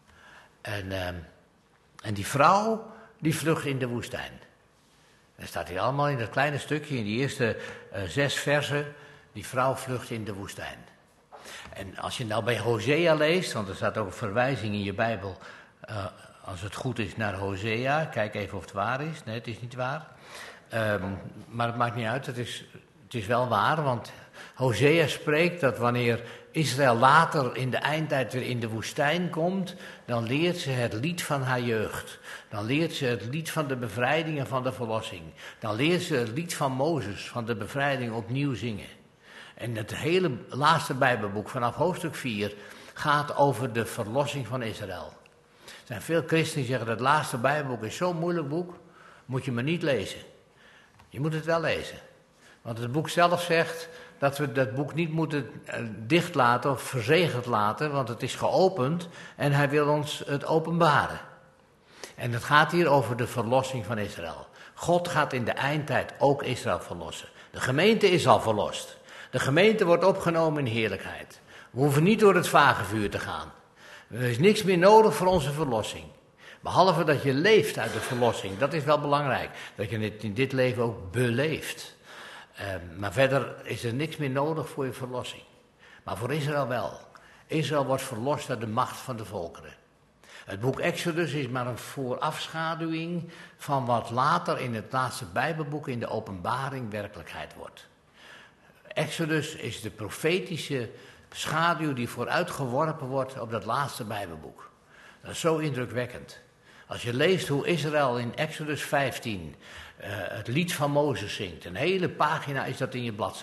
En die vrouw, die vlucht in de woestijn. Dat staat hier allemaal in dat kleine stukje, in die eerste 6 versen. Die vrouw vlucht in de woestijn. En als je nou bij Hosea leest, want er staat ook een verwijzing in je Bijbel, als het goed is, naar Hosea. Kijk even of het waar is. Nee, het is niet waar. Maar het maakt niet uit, het is wel waar, want Hosea spreekt dat wanneer Israël later in de eindtijd weer in de woestijn komt, dan leert ze het lied van haar jeugd. Dan leert ze het lied van de bevrijding en van de verlossing. Dan leert ze het lied van Mozes, van de bevrijding, opnieuw zingen. En het hele laatste Bijbelboek, vanaf hoofdstuk 4, gaat over de verlossing van Israël. Er zijn veel christenen die zeggen dat het laatste Bijbelboek is zo'n moeilijk boek, moet je maar niet lezen. Je moet het wel lezen. Want het boek zelf zegt dat we dat boek niet moeten dichtlaten of verzegeld laten, want het is geopend en hij wil ons het openbaren. En het gaat hier over de verlossing van Israël. God gaat in de eindtijd ook Israël verlossen. De gemeente is al verlost. De gemeente wordt opgenomen in heerlijkheid. We hoeven niet door het vagevuur te gaan. Er is niks meer nodig voor onze verlossing. Behalve dat je leeft uit de verlossing. Dat is wel belangrijk. Dat je het in dit leven ook beleeft. Maar verder is er niks meer nodig voor je verlossing. Maar voor Israël wel. Israël wordt verlost uit de macht van de volkeren. Het boek Exodus is maar een voorafschaduwing van wat later in het laatste Bijbelboek in de Openbaring werkelijkheid wordt. Exodus is de profetische schaduw die vooruitgeworpen wordt op dat laatste Bijbelboek. Dat is zo indrukwekkend. Als je leest hoe Israël in Exodus 15 het lied van Mozes zingt. Een hele pagina is dat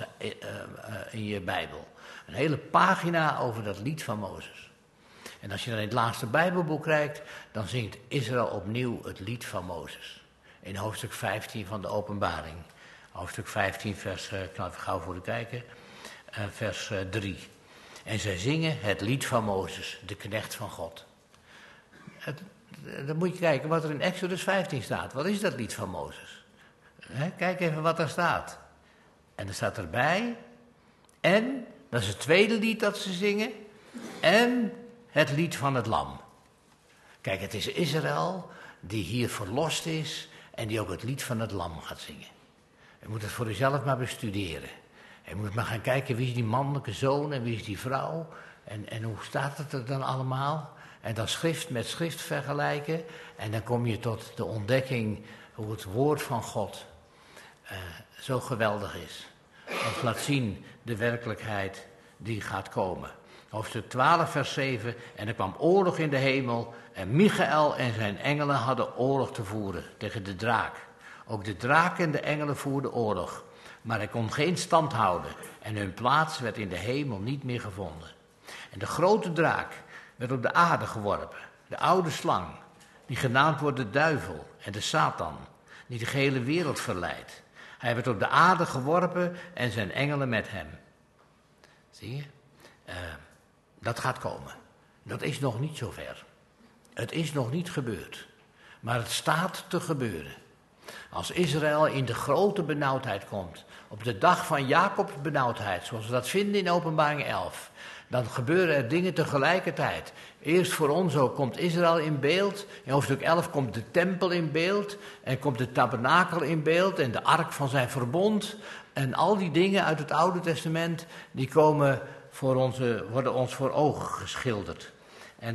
in je Bijbel. Een hele pagina over dat lied van Mozes. En als je dan in het laatste Bijbelboek kijkt, dan zingt Israël opnieuw het lied van Mozes. In hoofdstuk 15 van de Openbaring. Hoofdstuk 15, vers, ik ga even gauw voor u kijken, vers 3. En zij zingen het lied van Mozes, de knecht van God. Dan moet je kijken wat er in Exodus 15 staat. Wat is dat lied van Mozes? Kijk even wat daar staat. En er staat erbij, en, dat is het tweede lied dat ze zingen, en het lied van het lam. Kijk, het is Israël die hier verlost is en die ook het lied van het lam gaat zingen. Je moet het voor jezelf maar bestuderen. Je moet maar gaan kijken wie is die mannelijke zoon en wie is die vrouw. En hoe staat het er dan allemaal? En dan schrift met schrift vergelijken. En dan kom je tot de ontdekking hoe het woord van God zo geweldig is. Het laat zien de werkelijkheid die gaat komen. Hoofdstuk 12 vers 7. En er kwam oorlog in de hemel. En Michael en zijn engelen hadden oorlog te voeren tegen de draak. Ook de draak en de engelen voerden oorlog. Maar hij kon geen stand houden. En hun plaats werd in de hemel niet meer gevonden. En de grote draak werd op de aarde geworpen. De oude slang, die genaamd wordt de duivel en de Satan, die de gehele wereld verleidt. Hij werd op de aarde geworpen en zijn engelen met hem. Zie je? Dat gaat komen. Dat is nog niet zover. Het is nog niet gebeurd. Maar het staat te gebeuren. Als Israël in de grote benauwdheid komt, op de dag van Jacobs benauwdheid, zoals we dat vinden in Openbaring 11, dan gebeuren er dingen tegelijkertijd. Eerst voor ons ook komt Israël in beeld. In hoofdstuk 11 komt de tempel in beeld. En komt de tabernakel in beeld en de ark van zijn verbond. En al die dingen uit het Oude Testament, die worden ons voor ogen geschilderd. En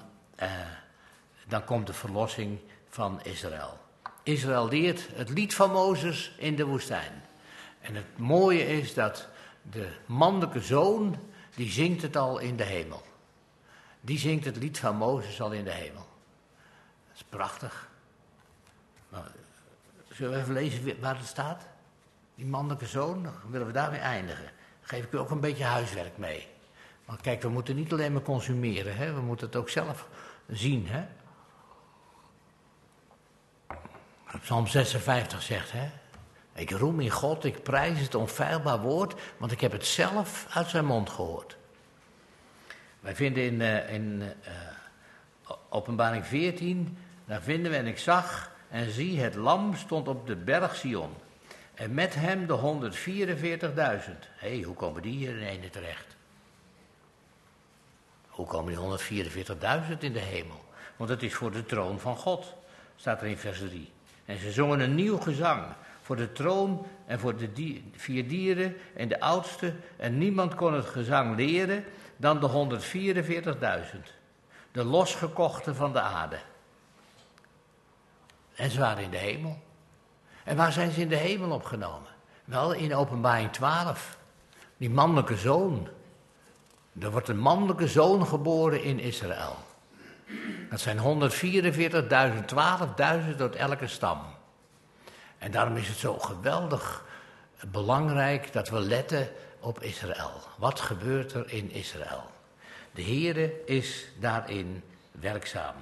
dan komt de verlossing van Israël. Israël leert het lied van Mozes in de woestijn. En het mooie is dat de mannelijke zoon, die zingt het al in de hemel. Die zingt het lied van Mozes al in de hemel. Dat is prachtig. Nou, zullen we even lezen waar het staat? Die mannelijke zoon, dan willen we daarmee eindigen. Dan geef ik u ook een beetje huiswerk mee. Maar kijk, we moeten niet alleen maar consumeren, hè? We moeten het ook zelf zien. Hè? Psalm 56 zegt, hè? Ik roem in God, ik prijs het onfeilbaar woord, want ik heb het zelf uit zijn mond gehoord. Wij vinden in Openbaring 14, daar vinden we, en ik zag en zie, het lam stond op de berg Sion. En met hem de 144.000. Hé, hoe komen die hier in ene terecht? Hoe komen die 144.000 in de hemel? Want het is voor de troon van God, staat er in vers 3. En ze zongen een nieuw gezang voor de troon en voor de 4 dieren en de oudste. En niemand kon het gezang leren dan de 144.000. De losgekochten van de aarde. En ze waren in de hemel. En waar zijn ze in de hemel opgenomen? Wel, in Openbaring 12. Die mannelijke zoon. Er wordt een mannelijke zoon geboren in Israël. Dat zijn 144.000, 12.000 uit elke stam. En daarom is het zo geweldig belangrijk dat we letten op Israël. Wat gebeurt er in Israël? De Heere is daarin werkzaam.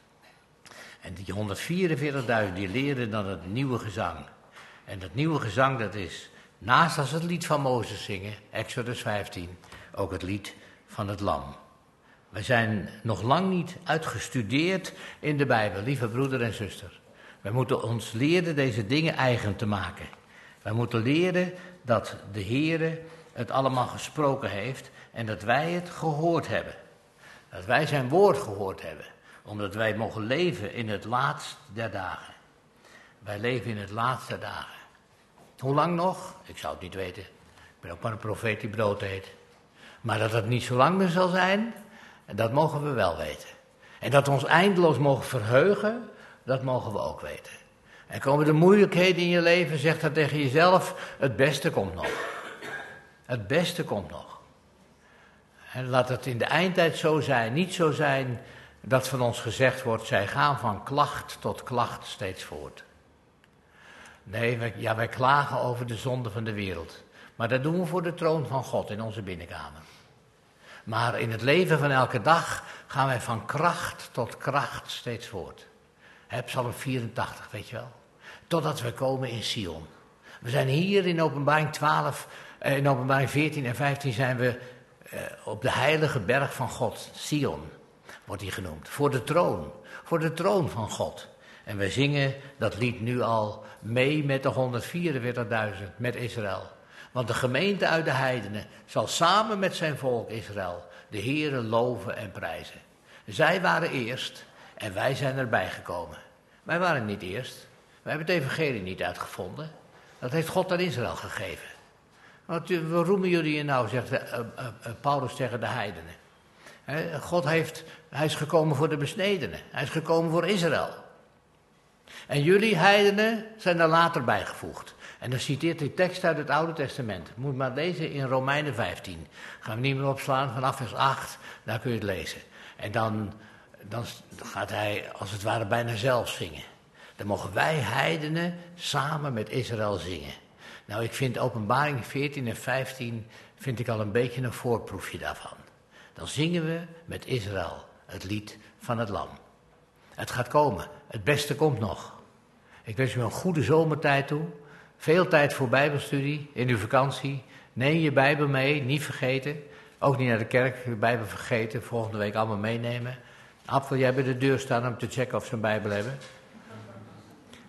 En die 144.000 die leren dan het nieuwe gezang. En dat nieuwe gezang, dat is naast als het lied van Mozes zingen, Exodus 15, ook het lied van het lam. Wij zijn nog lang niet uitgestudeerd in de Bijbel, lieve broeder en zuster. Wij moeten ons leren deze dingen eigen te maken. Wij moeten leren dat de Heere het allemaal gesproken heeft en dat wij het gehoord hebben. Dat wij zijn woord gehoord hebben, omdat wij mogen leven in het laatst der dagen. Wij leven in het laatst der dagen. Hoe lang nog? Ik zou het niet weten. Ik ben ook maar een profeet die brood eet. Maar dat het niet zo lang meer zal zijn, dat mogen we wel weten. En dat we ons eindeloos mogen verheugen, dat mogen we ook weten. En komen er moeilijkheden in je leven, zeg dan tegen jezelf, het beste komt nog. Het beste komt nog. En laat het in de eindtijd zo zijn, niet zo zijn dat van ons gezegd wordt, zij gaan van klacht tot klacht steeds voort. Nee, wij klagen over de zonde van de wereld. Maar dat doen we voor de troon van God in onze binnenkamer. Maar in het leven van elke dag gaan wij van kracht tot kracht steeds voort. Psalm 84, weet je wel. Totdat we komen in Sion. We zijn hier in Openbaring 12, in Openbaring 14 en 15 zijn we op de heilige berg van God. Sion wordt die genoemd. Voor de troon van God. En wij zingen dat lied nu al mee met de 144.000, met Israël. Want de gemeente uit de heidenen zal samen met zijn volk Israël de Heere loven en prijzen. Zij waren eerst en wij zijn erbij gekomen. Wij waren niet eerst. Wij hebben het evangelie niet uitgevonden. Dat heeft God aan Israël gegeven. Want we roemen jullie hier nou, zegt Paulus tegen de heidenen. Hij is gekomen voor de besnedenen. Hij is gekomen voor Israël. En jullie heidenen zijn er later bijgevoegd. En dan citeert hij tekst uit het Oude Testament. Moet maar lezen in Romeinen 15. Gaan we niet meer opslaan, vanaf vers 8, daar kun je het lezen. En dan gaat hij als het ware bijna zelf zingen. Dan mogen wij heidenen samen met Israël zingen. Nou, ik vind Openbaring 14 en 15 vind ik al een beetje een voorproefje daarvan. Dan zingen we met Israël het lied van het lam. Het gaat komen. Het beste komt nog. Ik wens u een goede zomertijd toe. Veel tijd voor bijbelstudie in uw vakantie. Neem je Bijbel mee, niet vergeten. Ook niet naar de kerk, je Bijbel vergeten. Volgende week allemaal meenemen. Ab, wil jij bij de deur staan om te checken of ze een Bijbel hebben?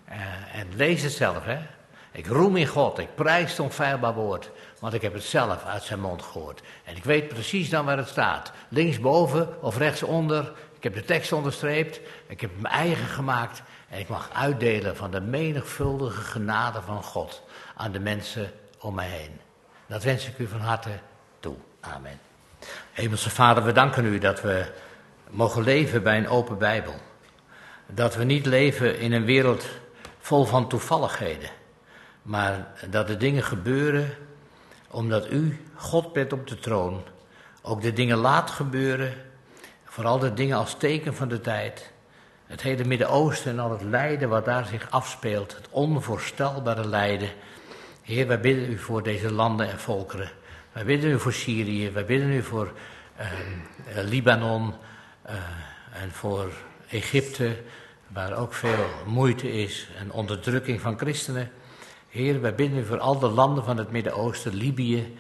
En lees het zelf, hè. Ik roem in God, ik prijs het onfeilbaar woord, want ik heb het zelf uit zijn mond gehoord. En ik weet precies dan waar het staat. Linksboven of rechtsonder, ik heb de tekst onderstreept, ik heb het mijn eigen gemaakt. En ik mag uitdelen van de menigvuldige genade van God aan de mensen om mij heen. Dat wens ik u van harte toe. Amen. Hemelse Vader, we danken u dat we mogen leven bij een open Bijbel. Dat we niet leven in een wereld vol van toevalligheden. Maar dat de dingen gebeuren omdat u, God bent op de troon, ook de dingen laat gebeuren. Vooral de dingen als teken van de tijd. Het hele Midden-Oosten en al het lijden wat daar zich afspeelt. Het onvoorstelbare lijden. Heer, wij bidden u voor deze landen en volkeren. Wij bidden u voor Syrië. Wij bidden u voor Libanon en voor Egypte, waar ook veel moeite is en onderdrukking van christenen. Heer, wij bidden u voor al de landen van het Midden-Oosten, Libië.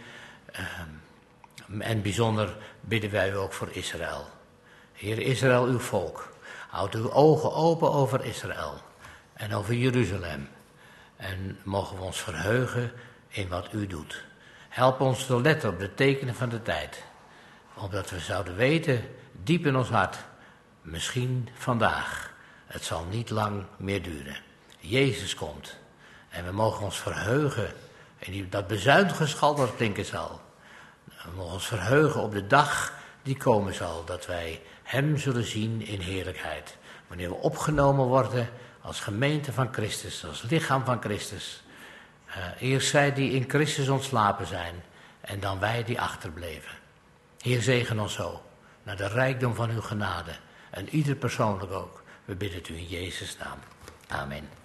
En bijzonder bidden wij u ook voor Israël. Heer, Israël, uw volk. Houd uw ogen open over Israël en over Jeruzalem. En mogen we ons verheugen in wat u doet. Help ons te letten op de tekenen van de tijd. Opdat we zouden weten, diep in ons hart, misschien vandaag. Het zal niet lang meer duren. Jezus komt. En we mogen ons verheugen in dat bezuingeschal dat klinken zal. We mogen ons verheugen op de dag die komen zal, dat wij hem zullen zien in heerlijkheid. Wanneer we opgenomen worden als gemeente van Christus, als lichaam van Christus. Eerst zij die in Christus ontslapen zijn en dan wij die achterbleven. Heer, zegen ons zo, naar de rijkdom van uw genade. En ieder persoonlijk ook. We bidden het u in Jezus' naam. Amen.